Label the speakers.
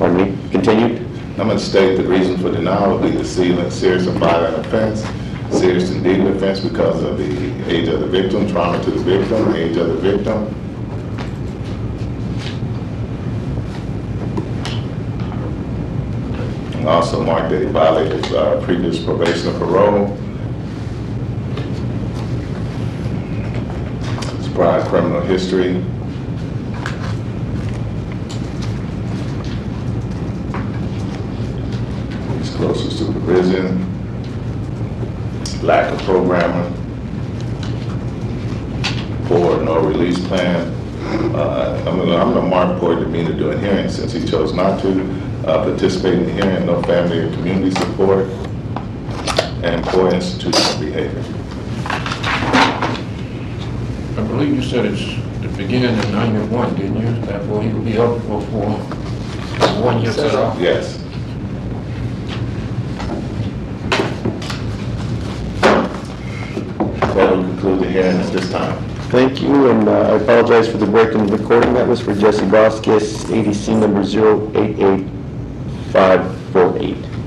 Speaker 1: Pardon me. Continue.
Speaker 2: I'm going to state the reason for denial would be the serious and violent offense, serious and deadly offense because of the age of the victim, trauma to the victim, age of the victim. And also marked that he violated his previous probation or parole. His prior criminal history. Closer supervision, lack of programming, poor no release plan. I'm going to mark poor demeanor during hearing since he chose not to participate in the hearing, no family or community support, and poor institutional behavior.
Speaker 3: I believe you said it began in 91, didn't you? Therefore, he will be eligible for 1 year set-off.
Speaker 2: Yes. That will conclude the hearing at this time.
Speaker 1: Thank you, and I apologize for the break in the recording. That was for Jesse Vasquez, ADC number 088548.